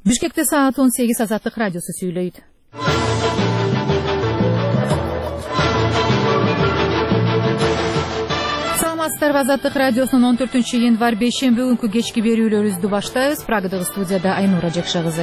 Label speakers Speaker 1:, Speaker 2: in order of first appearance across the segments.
Speaker 1: Бишкекте саат 18 Азаттык радиосу сүйлөйт. Азаттык радиосунун 14-январь бейшемби күнкү кечки берүүлөрүбүздү баштайбыз. Прагадагы студияда Айнура Жекшагызы.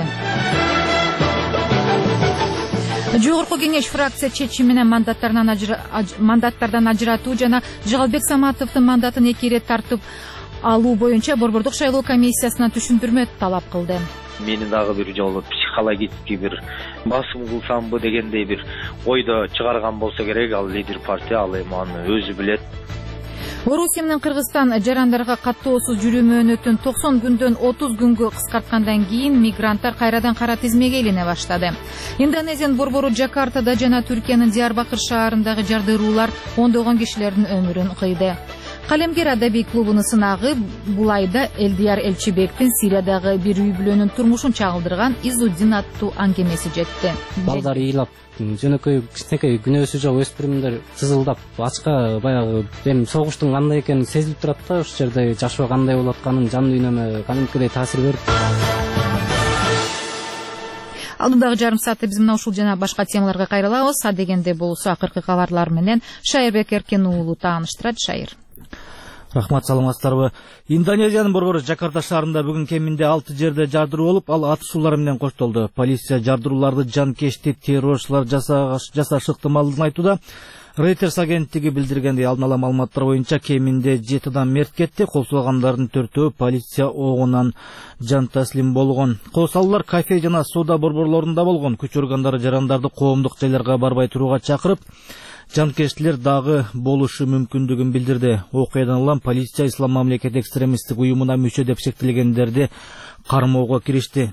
Speaker 1: Жогорку кеңеш фракция чечиминен мандаттардан ажыратуу жана Жагалбек Саматовдун мандатын 2 ирет тартып алуу боюнча Борбордук шайлоо комиссиясынан түшүндүрмө талап кылды.
Speaker 2: Мени дагы бир жолу психологически бир басым кылсамбы дегендей бир ойдо чыгарган болсо керек. Ал лидер партия, ал эми аны өзү билет.
Speaker 1: Орусия менен Кыргызстан жарандарга каттоосуз жүрүү мөөнөтүн 90 күндөн 30 күнгө кыскарткандан кийин мигранттар кайрадан кара тизмеге илине баштады. Индонезиянын борбору Жакартада жана Түркиянын Диярбакыр шаарындагы жардыруулар ондогон кишилердин өмүрүн кыйды. Калемгер адабий клубунун сынагы бул айда Элдияр Элчибектин Сириядагы бир үй бүлөнүн турмушун чагылдырган Изуддин аттуу аңгемеси жетти.
Speaker 3: Балдар ыйлап, жөнөкөй кичинекей күнөөсү жок өспүрүмдөр сызылдап, ачка баягы эми согуштун кандай экени сезилип турат да, ошол жерде жашоо кандай болуп атканын жан дүйнөмө кадимкидей таасир берип.
Speaker 1: Алдындагы жарым саатта биз мына ушул жана башка темаларга кайрылабыз. Адегенде болсо акыркы кабарлар менен Шайырбек Эркен уулу тааныштырат. Шайыр.
Speaker 4: Рахмат, саламатсыздарбы. Индонезиянын борбору Жакарта шаарында бүгүн кеминде 6 жерде жардыруу болуп, ал атышуулар менен коштолду. Полиция жардырууларды жанкечти террорчулар жасашы ыктымалдыгын айтууда. Reuters агенттиги билдиргендей, алдын ала маалыматтар боюнча кеминде 7 адам мерт кетти. Кол сулагандардын 4-өө полиция огунан жан таслим болгон. Косаллар кафе жана соода борборлорунда болгон. Күч органдары жарандарды коомдук жайларга барбай турууга чакырып, жанкештилер дагы болушу мүмкүндүгүн билдирди. Окуядан улам полиция Ислам мамлекет экстремисттик уюмуна мүчө деп шектелгендерди кармоого киришти.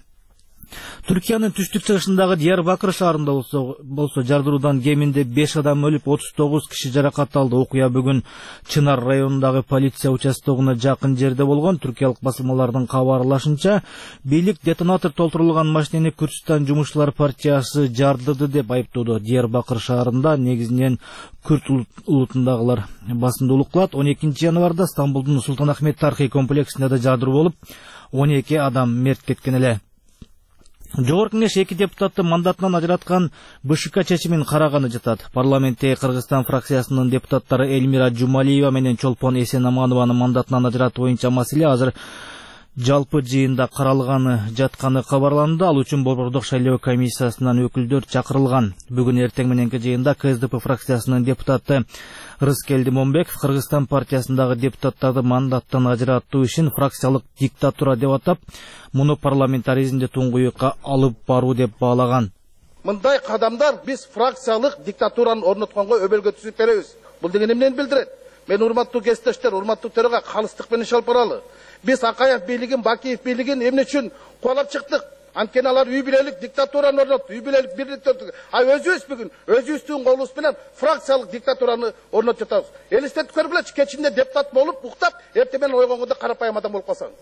Speaker 4: Түркиянын түштүк чыгышындагы Диярбакыр шаарында болсо жардыруудан кеминде 5 адам өлүп, 39 киши жаракат алды. Окуя бүгүн Чынар районундагы полиция участогуна жакын жерде болгон. Түркиялык басылмалардын кабарлашынча, бийлик детонатор толтурулган машинени Күрдстан жумушчулар партиясы жардырды деп айыптоодо. Диярбакыр шаарында негизинен Күрд улутундагылар басымдуулук кылат. 12 январда Стамбулдун Султанахмет тарыхый комплексинде да жардыруу болуп, 12 адам мерт кеткен эле. Жогорку кеңеш 2 депутатты мандатынан ажыраткан БШК чечимин караганы жатат. Парламентте Кыргызстан фракциясынын депутаттары Эльмира Жумалиева менен Чолпон Эсенаманованы мандатынан ажыратуу боюнча маселе азыр жалпы жыйында каралганы жатканы кабарланды. Ал үчүн Борбордук шайлоо комиссиясынан өкүлдөр чакырылган. Бүгүн эртең мененки жыйында КСДП фракциясынын депутаты Рыскелди Момбеков Кыргызстан партиясындагы депутаттарды мандаттан ажыратуу ишин фракциялык диктатура деп атап, муну парламентаризмди туңгуюкка алып баруу деп баалаган.
Speaker 5: Мындай кадамдар биз фракциялык диктатураны орнотконго өбөлгө түзүп беребиз. Бул деген эмнени билдирет? Мен урматтуу кесиптештер, урматтуу төрага калыстык менен шалып баралы. Биз Акаев бийлигин, Бакиев бийлигин эмне үчүн куалап чыктык? Анткени алар үй бүлөлүк диктатураны орнотду, үй бүлөлүк бирликти орнотду. Өзүбүз бүгүн өзүбүздүн колубуз менен фракциялык диктатураны орнотуп жатабыз. Элестетип көргүлөчү, кечинде депутат болуп, уктап, эртең менен ойгонгондо карапайым адам болуп калсаң.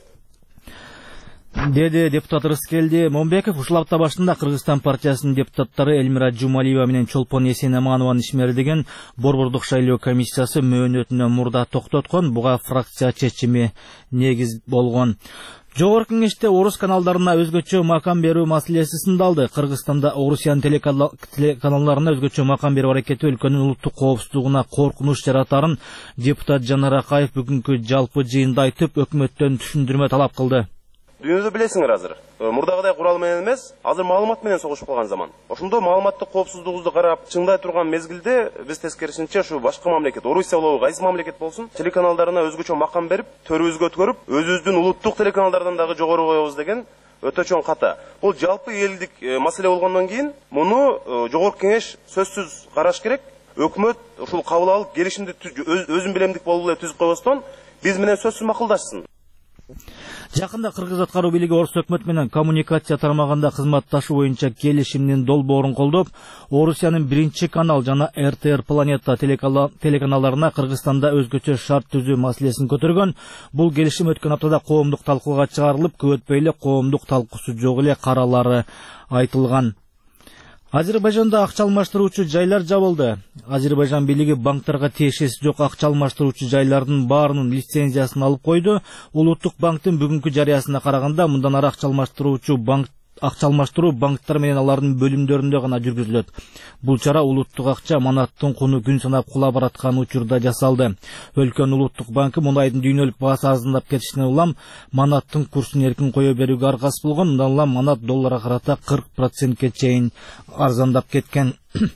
Speaker 4: Деди депутат Рыскелди Момбеков. Ушул апта башында Кыргызстан партиясынын депутаттары Эльмира Жумалиева менен Чолпон Эсенаманованы ишмердиген Борбордук шайлоо комиссиясы мөөнөтүнө мурда токтоткон. Буга фракция чечими негиз болгон. Жогорку кеңеште орус каналдарына өзгөчө макам берүү маселеси сындалды. Кыргызстанда Орусиянын телеканалдарына өзгөчө макам берүү аракети өлкөнүн улуттук коопсуздугуна коркунуч жаратарын депутат Жанар Акаев бүгүнкү жалпы жыйында айтып, өкмөттөн түшүндүрмө талап кылды.
Speaker 6: Дүйнөдө билесиңер азыр. Мурдагыдай курал менен эмес, азыр маалымат менен согушуп калган заман. Ошондо маалыматтык коопсуздугубузду карап чыңдай турган мезгилде биз тескерисинче ушу башка мамлекет, Орусия болобу, кайсы мамлекет болсун, телеканалдарына өзгөчө макам берип, төрүбүзгө өткөрүп, өзүбүздүн улуттук телеканалдардан дагы жогору коебуз деген өтө чоң ката. Бул жалпы элдик маселе болгондон кийин муну жогорку кеңеш сөзсүз караш керек. Өкмөт ушул кабыл алып, келишимди өзүн билемдик болуп эле түзүп койбостон биз менен сөзсүз макулдашсын.
Speaker 4: Жакында Кыргыз аткаруу бийлиги орус өкмөт менен коммуникация тармагында кызматташуу боюнча келишимдин долбоорун колдоп, Орусиянын 1 канал жана РТР Планета телеканалдарына Кыргызстанда өзгөчө шарт түзүү маселесин көтөргөн. Бул келишим өткөн аптада коомдук талкууга чыгарылып, көп өтпөй эле коомдук талкуусу жок эле каралары айтылган. Азербайжанда акча алмаштыруучу жайлар жабылды. Азербайжан бийлиги банктарга тиешеси жок акча алмаштыруучу жайлардын баарынын лицензиясын алып койду. Улуттук банктын бүгүнкү жарыясына караганда мындан ары акча алмаштыруу банктар менен алардын бөлүмдөрүндө гана жүргүзүлөт. Бул чара улуттук акча манаттын куну күн санап кула бараткан учурда жасалды. Өлкөнүн улуттук банкы мунайдын дүйнөлүк баасы арзандап кетишинен улам манаттын курсун эркин кое берүүгө аргасыз болгон. Мындан улам манат долларга карата 40%ке чейин арзандап кеткен.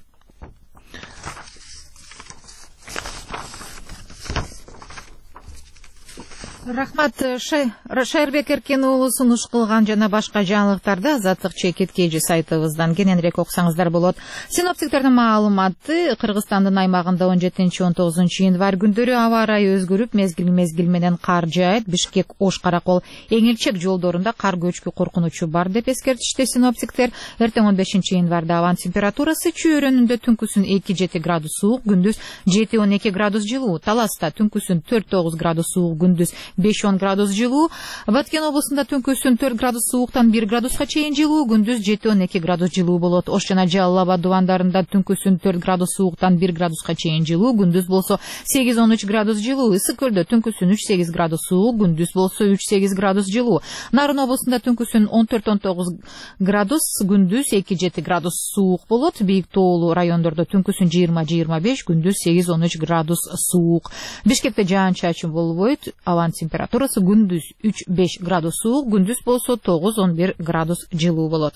Speaker 1: Рахмат, Шайырбек Эркен уулу сунуш кылган жана башка жаңылыктарды Азаттык чекит KG сайтыбыздан кененирээк окусаңыздар болот. Синоптиктердин маалыматы Кыргызстандын аймагында 17-19 январь күндөрү аба ырайы өзгөрүп, мезгил менен кар жаайт. Бишкек, Ош, Каракол, Эңилчек жолдорунда кар көчкү коркунучу бар деп эскертишти синоптиктер. Эртең 15 январда абанын температурасы чөйрөнүндө түнкүсүн 2-7 градус суук, күндүз 7-12 градус жылуу. Таласта түнкүсүн 4-9 градус суук, күндүз 5-10 градус жылуу. Баткен облусунда түнкүсүн 4 градус сууктан 1 градуска чейин жылуу, күндүз 7-12 градус жылуу болот. Ош жана Жалал Абад дубандарында түнкүсүн 4 градус сууктан 1 градуска чейин жылуу, күндүз болсо 8-13 градус жылуу. Ысык көлдө түнкүсүн 3-8 градус суук, күндүз болсо 3-8 градус жылуу. Нарын облусунда түнкүсүн 14-19 градус, күндүз 2-7 градус суук болот. Бийик тоолуу райондордо түнкүсүн 20-25, күндүз 8-13 градус суук. Бишкекте жаан-чачын болбойт. Абанын температурасы күндүз 3-5 градус суук, күндүз болсо 9-11 градус жылуу болот.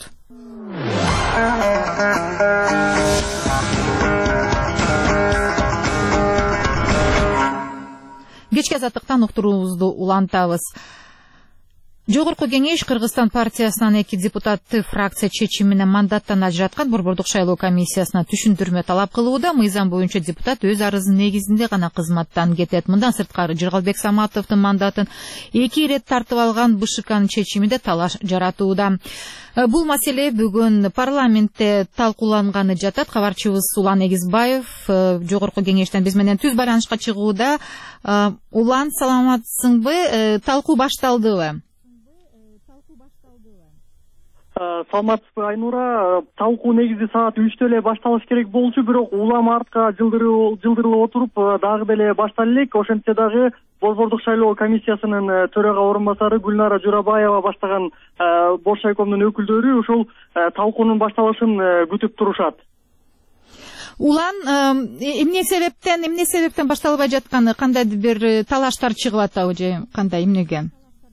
Speaker 1: Кечки азаттыктан уктуруубузду улантабыз. Жогорку кеңеш Кыргызстан партиясынан 2 депутатты фракция чечими менен мандаттан ажыраткан Борбордук шайлоо комиссиясына түшүндүрмө талап кылууда. Мыйзам боюнча депутат өз арызынын негизинде гана кызматтан кетет. Мындан сырткары Жыргалбек Саматовдун мандатын 2 ирет тартып алган БШКнын чечиминде талаш жаратууда. Бул маселе бүгүн парламентте талкууланганы жатат. Кабарчыбыз Улан Эгизбаев жогорку кеңештен биз менен түз байланышка чыгууда. Улан, саламатсыңбы? Талкуу башталдыбы?
Speaker 7: Саламатсызбы, Айнура. Талкуу негизи саат 3-тө эле башталыш керек болчу, бирок улам артка жылдырылып отуруп дагы деле башталы элек. Ошентсе дагы Борбордук шайлоо комиссиясынын төрага орун басары Гүлнара Журабаева баштаган бош шайкомдун өкүлдөрү ошол талкуунун башталышын күтүп турушат.
Speaker 1: Улан, эмне себептен башталбай жатканы, кандайдыр бир талаштар чыгып атабы же кандай, эмнеге?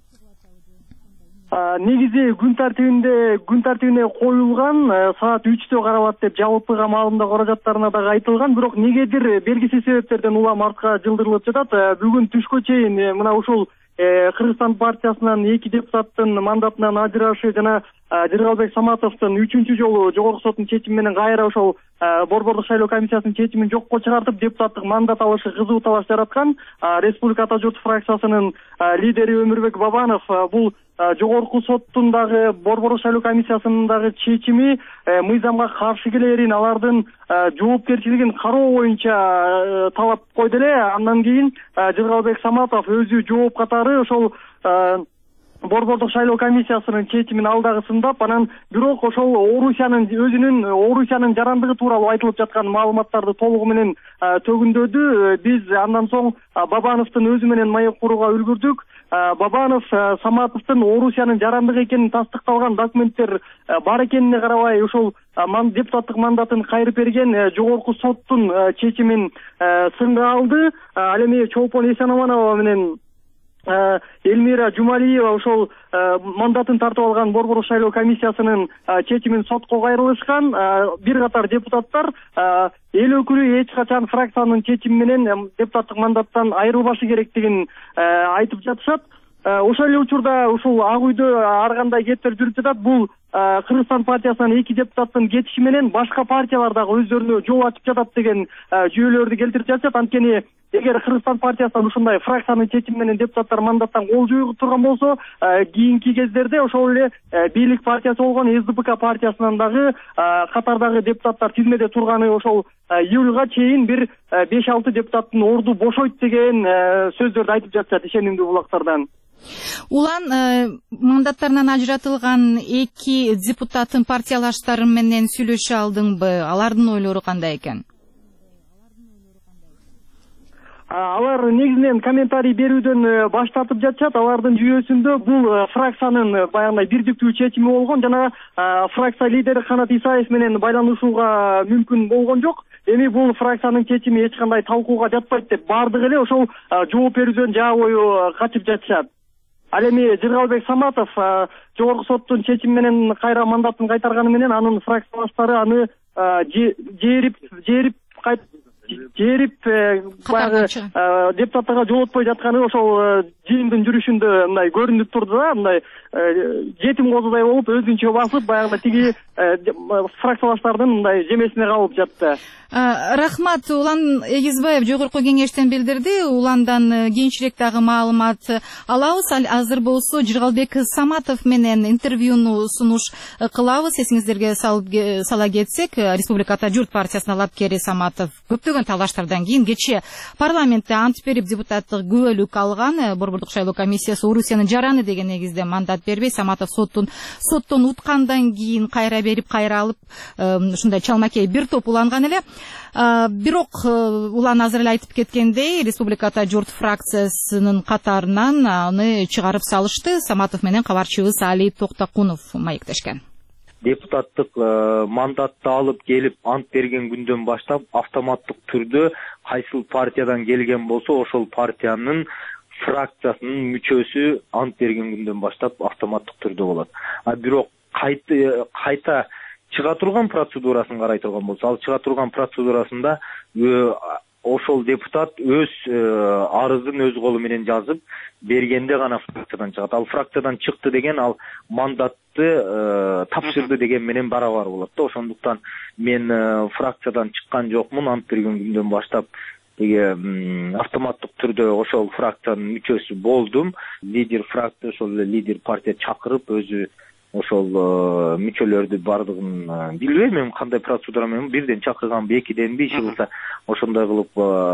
Speaker 7: Негизи күн тартибине коюлган саат 3-тө каралат деп жалпыга маалымдоо каражаттарына дагы айтылган, бирок негедир белгисиз себептерден улам артка жылдырылып жатат. Бүгүн түшкө чейин мына ушул Кыргызстан партиясынан 2 депутаттын мандатынан ажырашы жана Жыргалбек Саматовдун 3-чү жолу жогорку соттун чечими менен кайра ошол Борбордук шайлоо комиссиясынын чечимин жокко чыгартып депутаттык мандат алышы кызуу талаш жараткан. Республика Ата журт фракциясынын лидери Өмүрбек Бабанов бул жогорку соттун дагы Борбордук шайлоо комиссиясынын дагы чечими мыйзамга каршы келерин, алардын жоопкерчилигин кароо боюнча талап койду эле. Андан кийин Жыргалбек Саматов өзү жооп катары ошол Борбордук шайлоо комиссиясынын чечимин алдагысындап, анан бирок ошол Орусиянын жарандыгы тууралуу айтылып жаткан маалыматтарды толугу менен төгүндөдү. Биз андан соң Бабановдун өзү менен маек курууга үлгүрдүк. Бабанов Саматовдун Орусиянын жарандыгы экенин тастыкталган документтер бар экенине карабай ошол депутаттык мандатын кайрып берген жогорку соттун чечимин сынга алды. Ал эми Чолпон Эсенаманова менен Элмира Жумалиева ошол мандатын тартып алган Борбордук шайлоо комиссиясынын чечимин сотко кайрылышкан. Бир катар депутаттар эл өкүлү эч качан фракциянын чечими менен депутаттык мандаттан айрылбашы керектигин айтып жатышат. Ошол эле учурда ушул Ак үйдө ар кандай кептер жүрүп жатат. Бул Кыргызстан партиясынан 2 депутаттын кетиши менен башка партиялар дагы өздөрүнө жол ачып жатат деген жүйөлөрдү келтирип жатышат. Анткени эгер Кыргызстан партиясынан ушундай фракциянын чечими менен депутаттар мандаттан кол жуугуп турган болсо, кийинки кездерде ошол эле бийлик партиясы болгон СДПК партиясынан дагы катардагы депутаттар тизмеде турганы ошол июлга чейин бир 5-6 депутаттын орду бошойт деген сөздөрдү айтып жатышат ишенимдүү булактардан.
Speaker 1: Улан мандаттарынан ажыратылган эки депутаттын партиялаштары менен сүйлөшө алдыңбы? Алардын ойлору кандай экен?
Speaker 7: Алар негизинен комментарий берүүдөн баш тартып жатышат. Алардын жүйөсүндө бул фракциянын баягындай бирдиктүү чечими болгон. Жана фракция лидери Канат Исаев менен байланышууга мүмкүн болгон жок. Эми бул фракциянын чечими эч кандай талкууга жатпайт деп бардыгы эле ошол жооп берүүдөн жаа бою качып жатышат. Ал эми Жыргалбек Саматов жогорку соттун чечими менен кайра мандатын кайтарганы менен анын фракциялаштары аны жерип баягы депутаттарга жолотпой жатканы ошол жыйындын жүрүшүндө мындай көрүнүп турду да, мындай жетим козудай болуп өзүнчө басып баягы тиги фракциялаштардын мындай жемесине калып жатты.
Speaker 1: Рахмат. Улан Эгизбаев жогорку кеңештен билдирди. Уландан кийинчерээк дагы маалымат алабыз. Азыр болсо Жыргалбек Саматов менен интервьюну сунуш кылабыз. Эсиңиздерге сала кетсек, Республика Ата Журт партиясынын алапкери Саматов көптөгөн талаштардан кийин кечээ парламентте ант берип депутаттык күбөлүк алган. Борбордук шайлоо комиссиясы Орусиянын жараны деген негизде мандат бербей, Саматов соттон уткандан кийин кайра берип, кайра алып, ушундай чалмакей бир топ уланган эле. Бирок улан азыр эле айтып кеткендей, Республика Ата Журт фракциясынын катарынан аны чыгарып салышты. Саматов менен кабарчыбыз Али Токтакунов маектешкен.
Speaker 2: Депутаттык мандатты алып келип ант берген күндөн баштап автоматтык түрдө кайсыл партиядан келген болсо ошол партиянын фракциясынын мүчөсү ант берген күндөн баштап автоматтык түрдө болот. Бирок кайта чыга турган процедурасын карай турган болсо, ал чыга турган процедурасында ошол депутат өз арызын өз колу менен жазып бергенде гана фракциядан чыгат. Ал фракциядан чыкты деген ал мандатты тапшырды деген менен барабар болот да. Ошондуктан мен фракциядан чыккан жокмун. Ант берген күндөн баштап автоматтык түрдө ошол фракциянын мүчөсү болдум. Лидер фракция, ошол лидер партия чакырып өзү ошол мүчөлөрдү бардыгын билбейм, мен кандай процедура менен бирден чакырганбы, экиденби, иши кылса ошондой кылып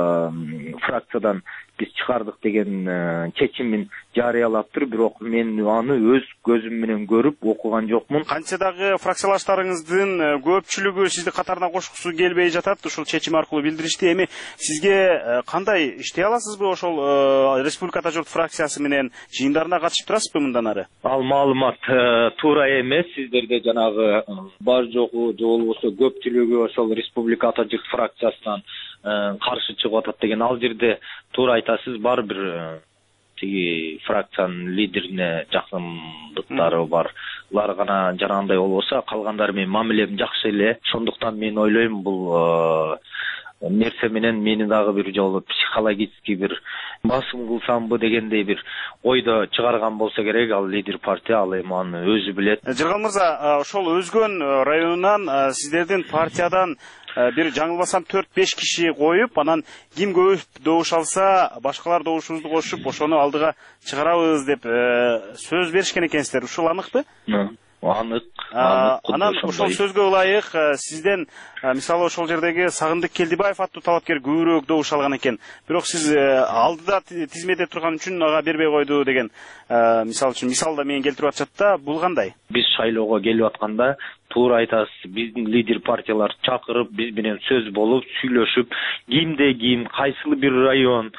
Speaker 2: фракциядан биз чыгардык деген чечимин жарыялаптыр. Бирок мен аны өз көзүм менен көрүп окуган жокмун.
Speaker 8: Канча дагы фракциялаштарыңыздын көпчүлүгү сизди катарына кошкусу келбей жатат, ушул чечим аркылуу билдиришти. Эми сизге кандай иштей аласызбы ошол Республика Ата Журт фракциясы менен жыйындарына катышып турасызбы мындан ары?
Speaker 2: Ал маалымат туура эмес. Сиздерде жанагы бар жогу же болбосо көпчүлүгү ошол Республика Ата Журт фракциясынан каршы чыгып атат деген, ал жерде туура айтасыз. Бар бир тиги фракциянын лидерине жакындыктары бар. Улар гана жарандай болбосо, калгандары менен мамилем жакшы эле. Ошондуктан мен ойлойм бул нерсе менен мени дагы бир жолу психологический бир басым кылсамбы дегендей бир ойдо чыгарган болсо керек ал лидер партия. Ал эми аны өзү билет.
Speaker 8: Жыргал мырза, ошол Өзгөн районунан сиздердин партиядан бир жаңылбасам 4-5 киши коюп, анан ким көп добуш алса, башкалар добушубузду кошуп, ошону алдыга чыгарабыз деп сөз беришкен экенсиздер. Ушул аныкпы?
Speaker 2: Анык.
Speaker 8: Анан ошол сөзгө ылайык сизден мисалы ошол жердеги Сагындык Келдибаев аттуу талапкер көбүрөөк добуш алган экен. Бирок сиз алдыда тизмеде турган үчүн ага бербей койду деген мисалы үчүн мисалда менен келтирип атышат да, бул кандай?
Speaker 2: Биз шайлоого келип атканда туура айтасыз, биздин лидер партиялар чакырып, биз менен сөз болуп, сүйлөшүп, кимде ким, кайсыл бир район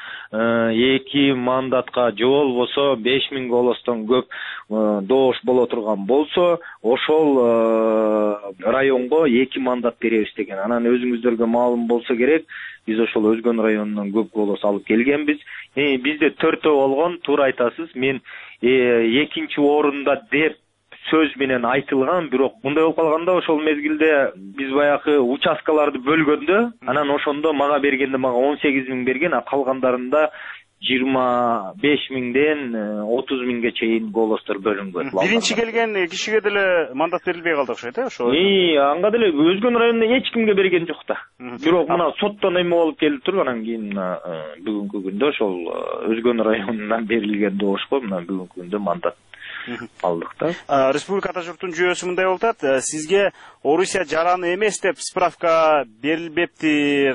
Speaker 2: эки мандатка же болбосо 5000 голостон көп добуш боло турган болсо, ошол районго 2 мандат беребиз деген. Анан өзүңүздөргө маалым болсо керек, биз ошол Өзгөн районунан көп голос алып келгенбиз. Бизде 4төө болгон, туура айтасыз. Мен экинчи орунда деп сөз менен айтылган, бирок мындай болуп калганда ошол мезгилде биз баягы участкаларды бөлгөндө, анан ошондо мага бергенде мага 18 000 берген, а калгандарында 25 000ден 30 000ге чейин голостор бөлүнгөн.
Speaker 8: Биринчи келген кишиге деле мандат берилбей калды окшойт, ошо.
Speaker 2: Анга деле Өзгөн районунда эч кимге берген жок да. Бирок мына соттон эме болуп келип туруп, анан кийин бүгүнкү күндө ошол Өзгөн районунан берилген добушко мына бүгүнкү күндө мандат алдык да.
Speaker 8: Республика Ата Журттун жүйөсү мындай болуп атат. Сизге Орусия жараны эмес деп справка берилбептир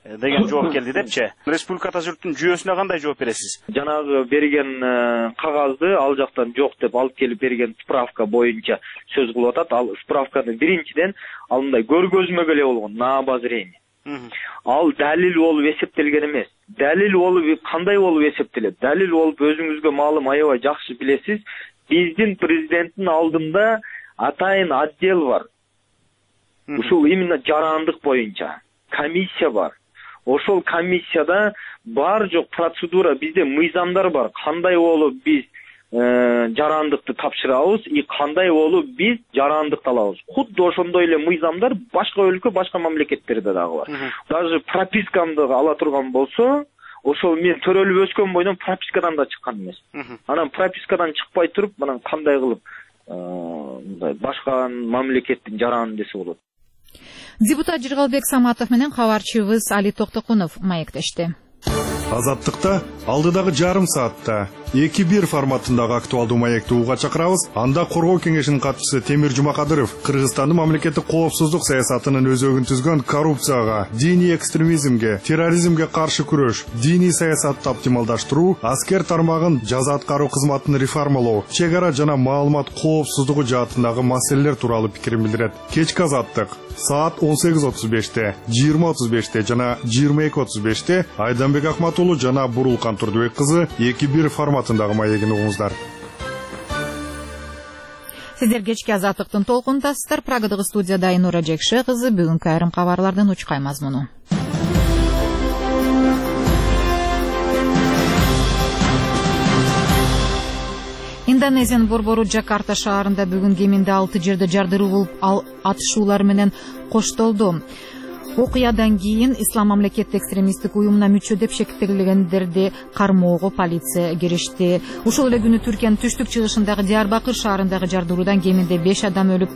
Speaker 8: деген жооп келди депчи. Республика ата журттун жүйөсүнө кандай жооп бересиз?
Speaker 2: Жанагы берген кагазды ал жактан жок деп алып келип берген справка боюнча сөз кылып атат. Ал справканы биринчиден ал мындай көргөзмөгө болгон на обозрение. Ал далил болуп эсептелген эмес. Далил болуп кандай болуп эсептелет? Далил болуп өзүңүзгө маалым, аябай жакшы билесиз. Биздин президенттин алдында атайын отдел бар. Ушул именно жарандык боюнча комиссия бар. Ошол комиссияда бар жок процедура, бизде мыйзамдар бар. Кандай болуп биз жарандыкты тапшырабыз, кандай болуп биз жарандыкты алабыз. Худды ошондой эле мыйзамдар башка өлкө, башка мамлекеттерде дагы бар. Даже пропискамды ала турган болсо, ошол мен төрөлүп өскөн бойдон пропискадан да чыккан эмес. Анан пропискадан чыкпай туруп, анан кандай кылып башка мамлекеттин жараны десе болот.
Speaker 1: Депутат Жыргалбек Саматов менен кабарчыбыз Али Токтокунов маектешти.
Speaker 9: Азаттыкта алдыдагы жарым саатта 2-1 форматындагы актуалдуу маекти уга чакырабыз. Анда Коргоо кеңешинин катчысы Темир Жумакадыров Кыргызстандын мамлекеттик коопсуздук саясатынын өзөгүн түзгөн коррупцияга, диний экстремизмге, терроризмге каршы күрөш, диний саясатты оптималдаштыруу, аскер тармагын жаза аткаруу кызматын реформалоо, чек ара жана маалымат коопсуздугу жаатындагы маселелер тууралуу пикирин билдирет. Кечки Азаттык саат 18:35-те, 20:35-те жана 22:35-те Айданбек Ахматулу жана Бурулкан Турдубек кызы 2-1 форматындагы маегин угуңуздар.
Speaker 1: Сиздер кечки Азаттыктын толкунтасыздар. Прагадагы студияда Айнура Жекше кызы. Бүгүнкү айрым кабарлардын учкай мазмуну. Индонезиянын борбору Жакарта шаарында бүгүн кеминде 6 жерде жардыруу болуп атышуулар менен коштолду. Окуядан кийин Ислам мамлекеттик экстремисттик уюмуна мүчө деп шектелгендерди кармоого полиция киришти. Ушул эле күнү Түркиянын түштүк чыгышындагы Диярбакыр шаарындагы жардыруудан кеминде 5 адам өлүп,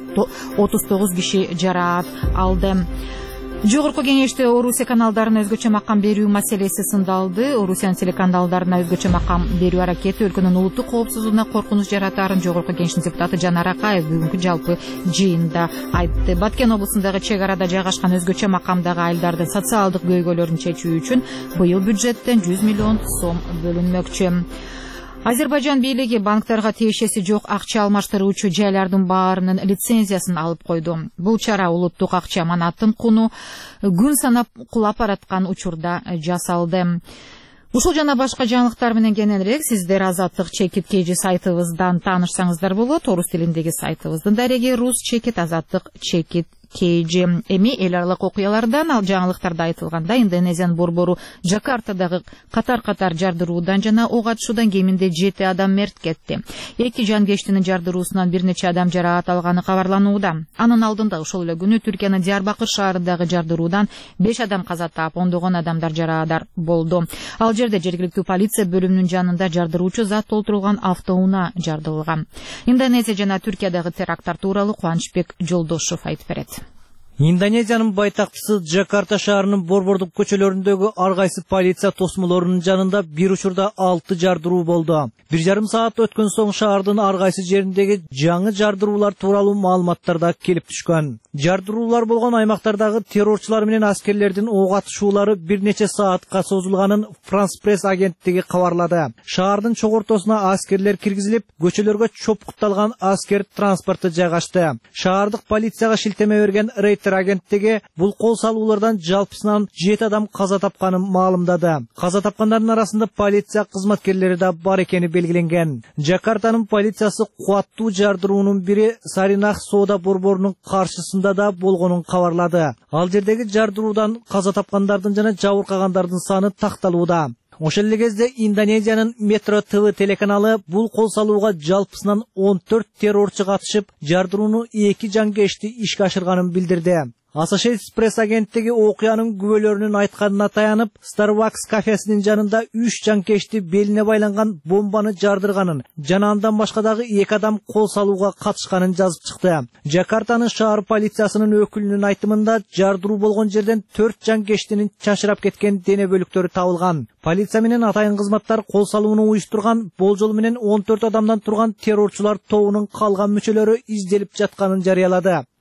Speaker 1: 39 киши жараат алды. Жогорку кеңеште Орусия каналдарына өзгөчө макам берүү маселеси сындалды. Орусиянын телеканалдарына өзгөчө макам берүү аракети өлкөнүн улуттук коопсуздугуна коркунуч жаратаарын Жогорку кеңештин депутаты Жанар Акаев бүгүнкү жалпы жыйында айтты. Баткен облусундагы чек арада жайгашкан өзгөчө макамдагы айылдардын социалдык көйгөйлөрүн чечүү үчүн быйыл бюджеттен 100 миллион сом бөлүнмөкчү. Азербайжан бийлиги банктарга тиешеси жок акча алмаштыруучу жайлардын баарынын лицензиясын алып койду. Бул чара улуттук акча аманаттын куну күн санап кулап бараткан учурда жасалды. Ушул жана башка жаңылыктар менен кененирээк сиздер Азаттык чекит KG сайтыбыздан таанышсаңыздар болот. Орус тилиндеги сайтыбыздын дареги рус чекит Азаттык чекит KG. Эми эл аралык окуялардан ал жаңылыктарда айтылганда Индонезиянын борбору Жакартадагы катар жардыруудан жана ок атышуудан кеминде 7 адам мерт кетти. 2 жангештинин жардыруусунан бир нече адам жараат алганы кабарланууда. Анын алдында ошол эле күнү Түркиянын Диярбакыр шаарындагы жардыруудан 5 адам каза таап, ондогон адамдар жараадар болду. Ал жерде жергиликтүү полиция бөлүмүнүн жанында жардыруучу зат толтурулган автоунаа жардылган. Индонезия жана Түркиядагы теракттар тууралуу Кубанычбек Жолдошов айтып берет.
Speaker 4: Индонезиянын байтактысы Жакарта шаарынын борбордук көчөлөрүндөгү ар кайсы полиция тосмолорунун жанында бир учурда 6 жардыруу болду. 1,5 саат өткөн соң шаардын ар кайсы жериндеги жаңы жардыруулар тууралуу маалыматтар да келип түшкөн. Жардыруулар болгон аймактардагы террорчулар менен аскерлердин ок атышуулары бир нече саатка созулганын Франс пресс агенттиги кабарлады. Шаардын чогортосуна аскерлер киргизилип, көчөлөргө чопкутталган аскер транспорту жайгашты. Шаардык полицияга шилтеме берген Рейтер агенттиги бул кол салуулардан жалпысынан 7 адам каза тапканын маалымдады. Каза тапкандардын арасында полиция кызматкерлери да бар экени белгиленген. Жакартанын полициясы кубаттуу жардыруунун бири Саринах соода борборунун каршысында да болгонун кабарлады. Ал жердеги жардыруудан каза тапкандардын жана жабыркагандардын саны такталууда. Ошол эле кезде Индонезиянын Metro TV телеканалы бул кол салууга жалпысынан 14 террорчу катышып, жардырууну 2 жангешти ишке ашырганын билдирди. Associated Press агенттиги окуянын күбөлөрүнүн айтканына таянып, Starbucks кафесинин жанында 3 жанкешти белине байланган бомбаны жардырганын, жана андан башка дагы 2 адам кол салууга катышканын жазып чыкты. Жакартанын шаар полициясынын өкүлүнүн айтымында жардыруу болгон жерден 4 жанкештинин чачырап кеткен дене бөлүктөрү табылган. Полиция менен атайын кызматтар кол салууну уюштурган, болжол менен 14 адамдан турган террорчулар тобунун калган мүчөлөрү изделип жатканын жарыялады.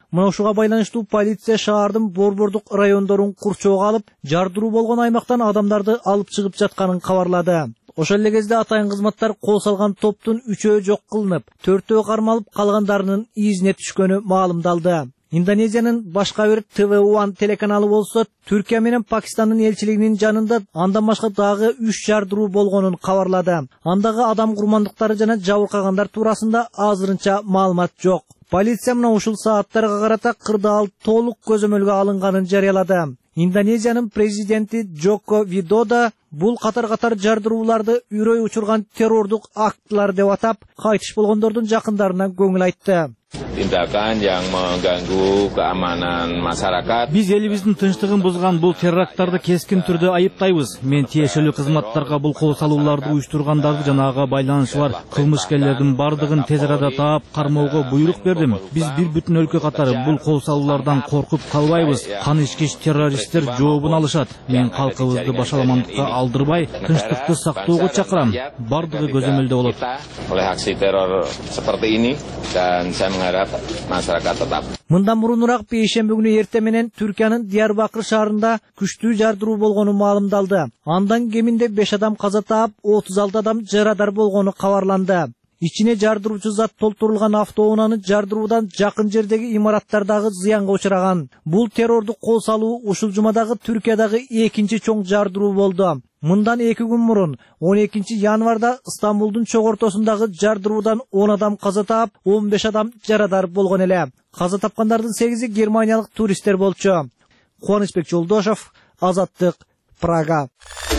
Speaker 4: Мына ушуга байланыштуу полиция шаардын борбордук райондорун курчоого алып, жардыруу болгон аймактан адамдарды алып чыгып жатканын кабарлады. Ошол эле кезде атайын кызматтар кол салган топтун 3-өө жок кылынып, 4-өө кармалып, калгандарынын изине түшкөнү маалымдалды. Индонезиянын башка бир TV1 телеканалы болсо, Түркия менен Пакистандын элчилигинин жанында андан башка дагы 3 жардыруу болгонун кабарлады. Андагы адам курмандыктары жана жабыркагандар туурасында азырынча маалымат жок. Полиция мына ушул сааттарга карата кырдаал толук көзөмөлгө алынганын жарыялады. Индонезиянын президенти Джоко Видодо бул катар жардырууларды үрөй учурган террордук актылар деп атап, кайтыш болгондордун жакындарына көңүл айтты.
Speaker 10: Tindakan yang mengganggu keamanan masyarakat.
Speaker 4: Биз элибиздин тынчтыгын бузган бул теракттарды кескин түрдө айыптайбыз. Мен тиешелүү кызматтарга бул кол салууларды уюштургандарды жана ага байланышы бар кылмышкерлердин бардыгын тез арада таап кармоого буйрук бердим. Биз бир бүтүн өлкө катары бул кол салуулардан коркуп калбайбыз. Канычкич террористтер жообун алышат. Мен калкыбызды башаламандыкка алдырбай, тынчтыкты сактоого чакырам. Бардыгы көзөмөлдө болот.
Speaker 10: Oleh aksi teror seperti ini dan saya mengharap masyarakat tetap.
Speaker 4: Мындан мурунураак бейшемби күнү эртең менен Түркиянын Диярбакыр шаарында күчтүү жардыруу болгону маалымдалды. Андан кеминде 5 адам каза таап, 36 адам жарадар болгону кабарланды. Ичине жардыруучу зат толтурулган автоунааны жардыруудан жакын жердеги имараттардагы зыянга учураган. Бул террордук кол салуу ушул жумадагы Түркиядагы экинчи чоң жардыруу болду. Мындан 2 күн мурун 12 январда Стамбулдун чогортосундагы жардыруудан 10 адам каза таап, 15 адам жарадар болгон эле. Каза тапкандардын 8-и германиялык туристтер болчу. Кубанычбек Жолдошов, Азаттык, Прага.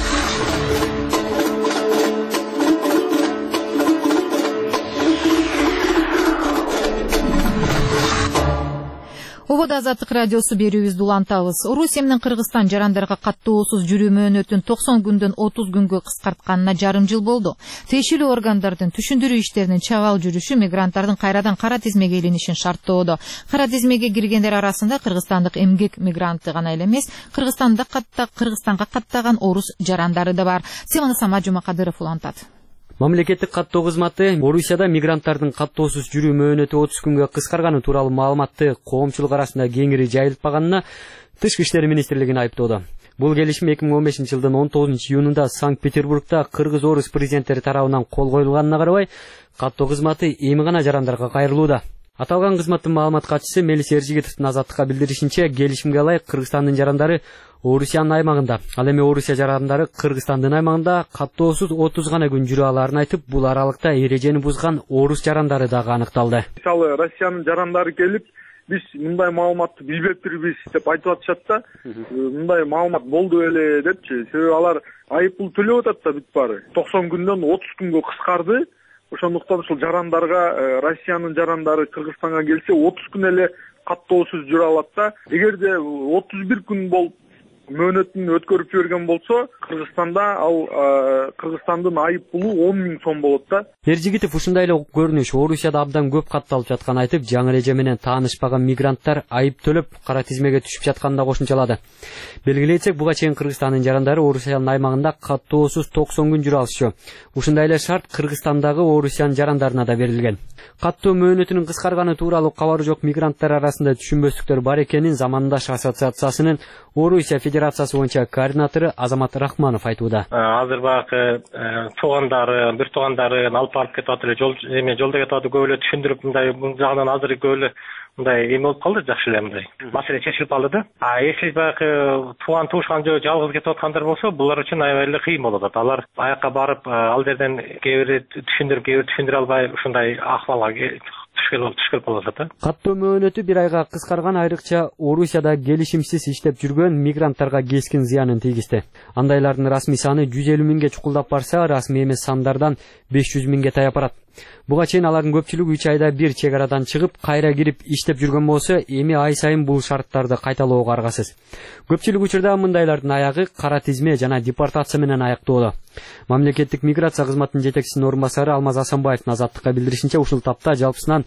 Speaker 1: Обода Азаттык радиосу берүүбүздү улантабыз. Орусия менен Кыргызстан жарандарга каттоосуз жүрүү мөөнөтүн 90 күндөн 30 күнгө кыскартканына жарым жыл болду. Тиешелүү органдардын түшүндүрүү иштеринин чабал жүрүшү мигранттардын кайрадан кара тизмеге илинишин шарттоодо. Кара тизмеге киргендер арасында кыргызстандык эмгек мигранты гана эле эмес, Кыргызстанга каттаган орус жарандары да бар. Семана Сама Жумакадыров улантат.
Speaker 11: Мамлекеттик каттоо кызматы Орусияда мигранттардын каттоосуз жүрүү мөөнөтү 30 күнгө кыскарганы тууралуу маалыматты коомчулук арасында кеңири жайылтпаганына Тышкы иштер министрлигин айыптоодо. Бул келишим 2015-жылдын 19-июнунда Санкт-Петербургда кыргыз-орус президенттери тарабынан кол коюлганына карабай, каттоо кызматы эми гана жарандарга кайрылууда. Аталган кызматтын маалымат катчысы Мелис Эржигитовдун Азаттыкка билдиришинче, келишимге ылайык Кыргызстандын жарандары Орусиянын аймагында, ал эми Орусия жарандары Кыргызстандын аймагында каттоосуз 30 гана күн жүрө аларын айтып, бул аралыкта эрежени бузган орус жарандары дагы аныкталды.
Speaker 12: Мисалы Россиянын жарандары келип, биз мындай маалыматты билбептирбиз деп айтып атышат да. Мындай маалымат болду эле депчи. Себеби алар айып пул төлөп атат да бүт баары. 90 күндөн 30 күнгө кыскарды. Ошондуктан ушул жарандарга Россиянын жарандары Кыргызстанга келсе 30 күн эле каттоосуз жүрө алат да. Эгерде 31 күн болуп мөөнөтүн өткөрүп жиберген болсо, Кыргызстанда ал Кыргызстандын айып пулу 10 000 сом болот да.
Speaker 11: Эржигитов ушундай эле көрүнүш Орусияда абдан көп катталып жаткан айтып, жаңы эреже менен таанышпаган мигранттар айып төлөп кара тизмеге түшүп жатканын да кошумчалады. Белгилейсек, буга чейин Кыргызстандын жарандары Орусиянын аймагында каттоосуз 90 күн жүрө алышчу. Ушундай эле шарт Кыргызстандагы Орусиянын жарандарына да берилген. Каттоо мөөнөтүнүн кыскарганы тууралуу кабары жок мигранттар арасында түшүнбөстүктөр бар экенин Замандаш ассоциациясынын Орусия Федерациясы боюнча координатору Азамат Рахманов айтууда.
Speaker 13: Азыр багы туугандары, бир туугандарын алып барып кетип атып эле, жолдо кетип атып көп эле түшүндүрүп, мындай жагынан азыр көп эле мындай эме болуп калды, жакшы эле мындай. Маселе чечилип калды да. Если багы тууган туушкан жөө жалгыз кетип аткандар болсо, булар үчүн аябай эле кыйын болот. Алар аякка барып, ал жерден кээ бири түшүндүрүп, кээ бири түшүндүрө албай ушундай акыбалга түшкүлүп калат да.
Speaker 11: Каттоо мөөнөтү бир айга кыскарган, айрыкча Орусияда келишимсиз иштеп жүргөн мигранттарга кескин зыянын тийгизди. Андайлардын расмий саны 150 миңге чукулдап барса, расмий эмес сандардан 500 миңге таяп барат. Буга чейин алардын көпчүлүгү 3 айда бир чек арадан чыгып, кайра кирип иштеп жүргөн болсо, эми ай сайын бул шарттарды кайталоого аргасыз. Көпчүлүк учурда мындайлардын аягы кара тизме жана депортация менен аяктоодо. Мамлекеттик миграция кызматынын жетекчисинин орун басары Алмаз Асанбаевдин Азаттыкка билдиришинче, ушул тапта жалпысынан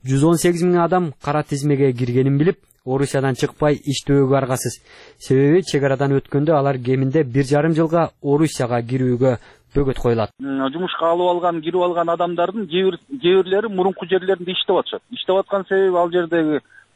Speaker 11: 118 миң адам кара тизмеге киргенин билип, Орусиядан чыкпай иштөөгө аргасыз. Себеби чек арадан өткөндө алар кеминде 1,5 жылга Орусияга кирүүгө бөгөт коюлат.
Speaker 14: Жумушка алып алган, кирип алган адамдардын кээ бирлери мурунку жерлеринде иштеп атышат. Иштеп аткан себеби ал жердеги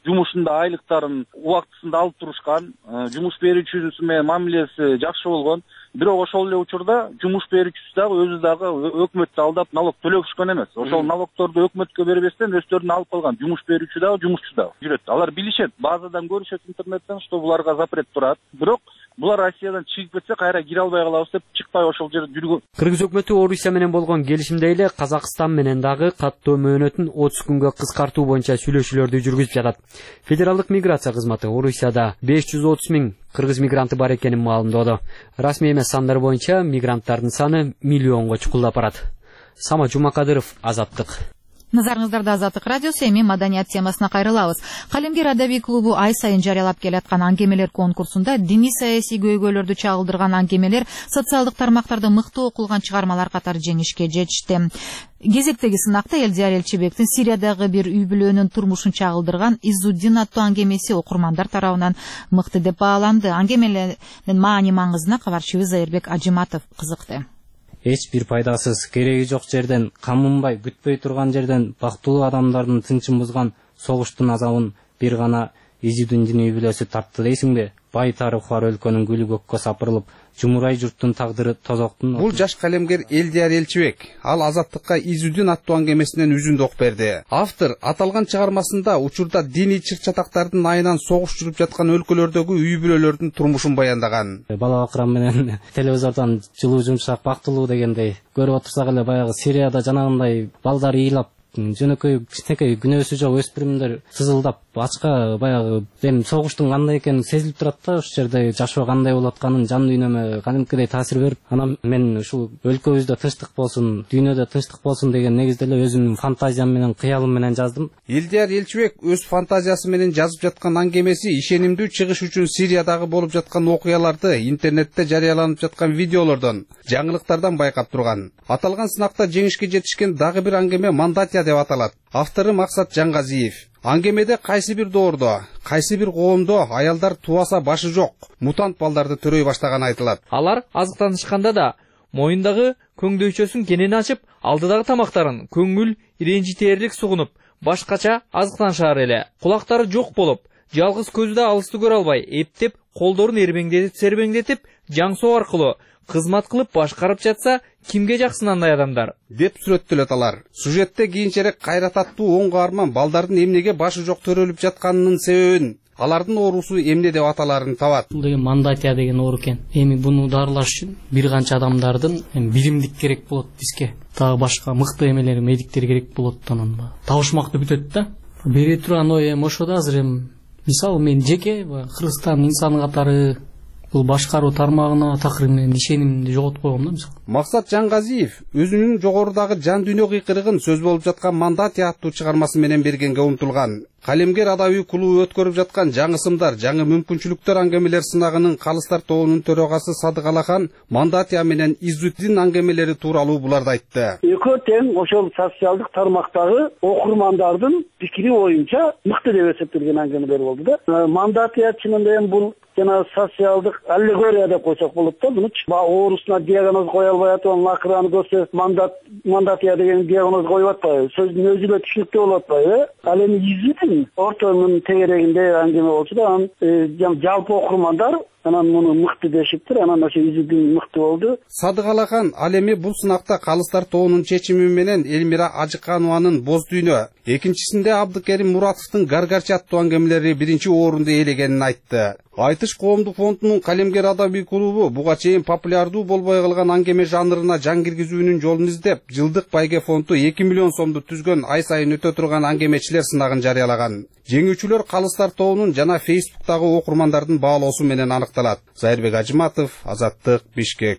Speaker 14: жумушунда айлыктарын убактысында алып турушкан, жумуш берүүчүсү менен мамилеси жакшы болгон. Бирок ошол эле учурда жумуш берүүчүсү дагы өзү дагы өкмөттү алдап налог төлөгүшкөн эмес. Ошол налогторду өкмөткө бербестен өздөрүнө алып калган. Жумуш берүүчү дагы жумушчу дагы жүрөт. Алар билишет, базадан көрүшөт интернеттен, что буларга запрет турат. Бирок булар Россиядан чыгып кетсе кайра кире албай калабыз деп чыкпай ошол жерде жүргөн.
Speaker 11: Кыргыз өкмөтү Орусия менен болгон келишимде эле Казакстан менен дагы каттоо мөөнөтүн 30 күнгө кыскартуу боюнча сүйлөшүүлөрдү жүргүзүп жатат. Федералдык миграция кызматы Орусияда 530 000 кыргыз мигранты бар экенин маалымдоодо. Расмий эмес сандар боюнча мигранттардын саны миллионго чукулдап барат. Сама Жумакадыров, Азаттык.
Speaker 1: Назарыңыздарда Азаттык радиосу, эми маданият темасына кайрылабыз. Калемгер адабий клубу ай сайын жарыялап келаткан аңгемелер конкурсунда диний саясий көйгөйлөрдү чагылдырган аңгемелер социалдык тармактарда мыкты окулган чыгармалар катары жеңишке жетишти. Кезектеги сынакта Элдияр Элчибектин Сириядагы бир үй бүлөнүн турмушун чагылдырган Изуддин аттуу аңгемеси окурмандар тарабынан мыкты деп бааланды. Аңгемелердин маани маңызына кабарчыбыз Айырбек Ажиматов кызыкты.
Speaker 3: Эч бир пайдасыз, кереги жок жерден, камынбай, күтпөй турган жерден бактылуу адамдардын тынчын бузган согуштун азабын бир гана Изуддин үй бүлөсү тартты дейсиңби? Бай тарыхы бар өлкөнүн гүлү көккө сапырылып, жумурай журттун тагдыры тозоктун.
Speaker 15: Бул жаш калемгер Элдияр Элчибек. Ал Азаттыкка Изуддин аттуу аңгемесинен үзүндү окуп берди. Автор аталган чыгармасында учурда диний чыр-чатактардын айынан согуш жүрүп жаткан өлкөлөрдөгү үй бүлөлөрдүн турмушун баяндаган.
Speaker 3: Бала бакырам менен телевизордон жылуу жумшак бактылуу дегендей көрүп отурсак эле баягы Сирияда жанагындай балдар ыйлап, жөнөкөй кичинекей күнөөсү жок өспүрүмдөр сызылдап ачка баягы эми согуштун кандай экени сезилип турат да, ошол жерде жашоо кандай болуп атканын жан дүйнөмө кадимкидей таасир берип, анан мен ушул өлкөбүздө тынчтык болсун, дүйнөдө тынчтык болсун деген негизде эле өзүмдүн фантазиям менен, кыялым менен жаздым.
Speaker 15: Элдияр Элчибек өз фантазиясы менен жазып жаткан аңгемеси ишенимдүү чыгыш үчүн Сириядагы болуп жаткан окуяларды, интернетте жарыяланып жаткан видеолордон, жаңылыктардан байкап турган. Аталган сынакта жеңишке жетишкен дагы бир аңгеме Мандатия деп аталат. Автору Максат Жаңгазиев. Аңгемеде кайсы бир доордо, кайсы бир коомдо аялдар тубаса башы жок, мутант балдарды төрөй баштаганы айтылат.
Speaker 16: Алар азыктанышканда да моюндагы көңдөйчөсүн кенен ачып, алдыдагы тамактарын көңүл иренжитээрлик сугунуп, башкача азыктанышар эле. Кулактары жок болуп, жалгыз көзү да алысты көрө албай, эптеп, колдорун сербеңдетип, жаңсоо аркылуу кызмат кылып башкарып жатса, кимге жаксын андай адамдар?
Speaker 15: Деп сүрөттөлөт алар. Сюжетте кийинчерээк кайрататтуу оң каарман балдардын эмнеге башы жок төрөлүп жатканынын себебин, алардын оорусу эмне деп аталарын табат.
Speaker 17: Бул деген Мандатия деген оору экен. Эми буну дарылаш үчүн бир канча адамдардын биримдик керек болот бизге. Дагы башка мыкты эмелер, медиктер керек болот, анан табышмакты бүтөт да. Бере турган ой ошо да азыр мисалы мен жеке Кыргызстан инсаны катары бул башкаруу тармагына такыр менен ишенимди жоготуп койгом да мисалы.
Speaker 15: Максат Жаңгазиев өзүнүн жогорудагы жан дүйнө кыйкырыгын сөз болуп жаткан Мандатия аттуу чыгармасы менен бергенге умтулган. Калемгер адабий клубу өткөрүп жаткан жаңы сымдар, жаңы мүмкүнчүлүктөр аңгемелер сынагынын калыстар тобунун төрөгасы Садык Алахан Мандатия менен Изуддин аңгемелери тууралуу буларды айтты.
Speaker 18: Экөө тең ошол социалдык тармактагы окурмандардын пикири боюнча мыкты деп эсептелген аңгемелер болду да. Мандатия чынында бул жана социалдык аллегория деп койсок болот да. Буну оорусуна диагноз кое албай атып, акыраны көрсө Мандатия деген диагноз коюп атпайбы? Сөздүн өзү эле түшүнүктүү болуп атпайбы? Ал эми Изуддин ортонун тегерегинде аңгеме болчу да, анан жалпы окурмандар анан муну мыкты дешиптир, анан ошо Изуддин мыкты болду.
Speaker 15: Садык Алахан ал эми бул сынакта калыстар тобунун чечими менен Элмира Ажыканованын Боз дүйнө, экинчисинде Абдыкерим Муратовдун Гаргарчы аттуу аңгемелери биринчи орунду ээлегенин айтты. Айтыш коомдук фондунун Калемгер адабий клубу буга чейин популярдуу болбой калган аңгеме жанрына жан киргизүүнүн жолун издеп, жылдык байге фонду 2 миллион сомду түзгөн ай сайын өтө турган аңгемечилер сынагын жарыялаган. Жеңүүчүлөр калыстар тобунун жана Фейсбуктагы окурмандардын баалоосу менен аныкталат. Айырбек Ажиматов, Азаттык, Бишкек.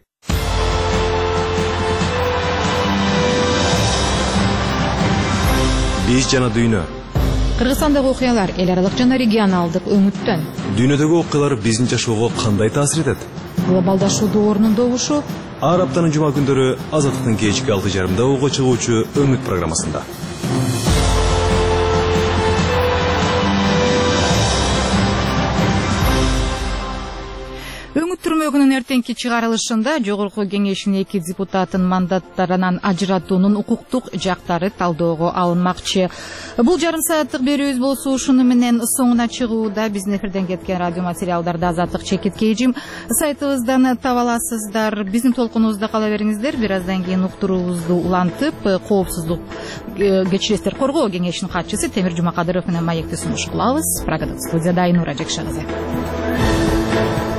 Speaker 19: Биз жана дүйнө.
Speaker 1: Кыргызстандагы окуялар эл аралык жана регионалдык өңүттөн.
Speaker 19: Дүйнөдөгү окуялар биздин жашоого кандай таасир этет?
Speaker 1: Глобалдашуу доорунун добушу.
Speaker 19: Ар аптанын жума күндөрү Азаттыктын кечки 6:30 ого чыгуучу Өңүт программасында.
Speaker 1: Өңүт түрмө Көкүрөгүнүн эртеңки чыгарылышында Жогорку Кеңештин 2 депутатын мандаттарынан ажыратуунун укуктук жактары талдоого алынмакчы. Бул жарым сааттык берүүбүз болсо ушуну менен соңуна чыгууда. Биздин эфирден кеткен радио материалдарды Азаттык Чекиткей эжим сайтыбыздан таба аласыздар. Биздин толкунубузда кала бериңиздер. Бир аздан кийин уктуруубузду улантып, коопсуздук кечиресиздер коргоо кеңешинин катчысы Темир Жумакадыров менен маекти сунуш кылабыз. Студияда Айнура Жекшагызы.